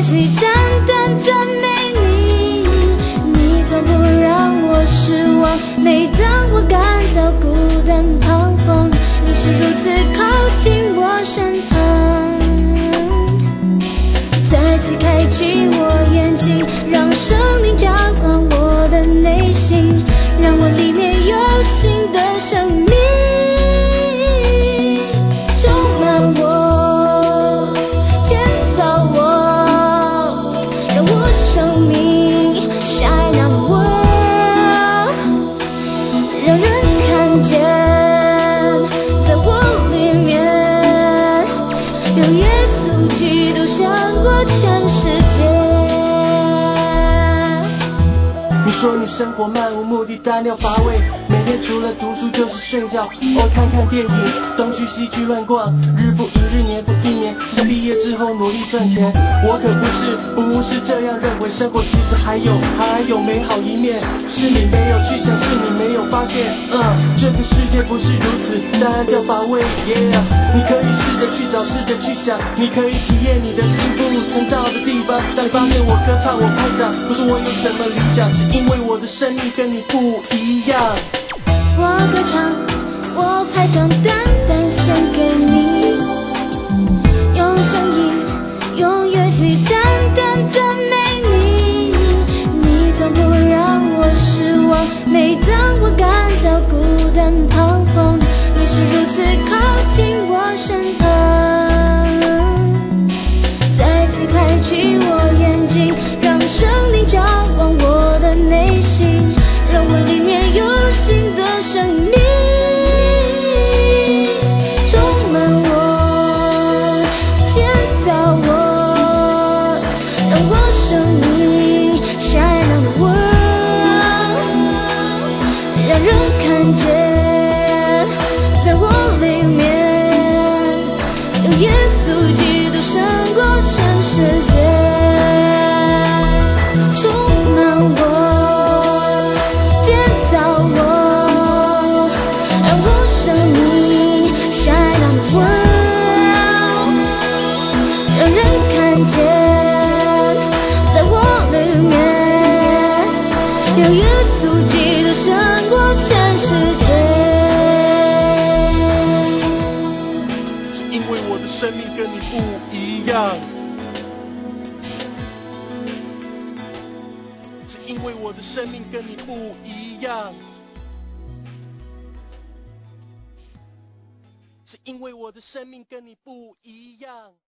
练习单单赞美你，你从不让我失望。每当我感到孤单彷徨，你是如此靠近我身旁，再次开启我眼睛，让生命浇灌我的内心，让我里面有新的生命充满我，建造我，让我生命 shine on the world， 让人看见在我里面有耶稣基督胜过全世界。 你说你生活漫无目的，单调乏味，每天除了读书就是睡觉，偶尔看看电影，东去西去乱逛，日复一日，年复一年，直到毕业之后努力赚钱。我可不是这样认为，生活其实还有美好一面，是你没有去想，是你没有发现。这个世界不是如此单调乏味。你可以试着去找，试着去想，你可以体验你的心不曾到的地方。当你发现我歌唱，我拍掌，不是我有什么理想，是因为我的生命跟你不一样。 我歌唱，我拍掌，单单献给你，用声音，用乐器，单单赞美你，你从不让我失望。每当我感到孤单彷徨，你是如此靠近我身旁，再次开启我眼睛，让生命浇灌我的内心，让我里面有新的生命充满我，建造我，让我生命 shine on the world， 让人看见在我里面有耶稣基督胜过全世界。有耶稣基督胜过全世界， 是因为我的生命跟你不一样，是因为我的生命跟你不一样，是因为我的生命跟你不一样。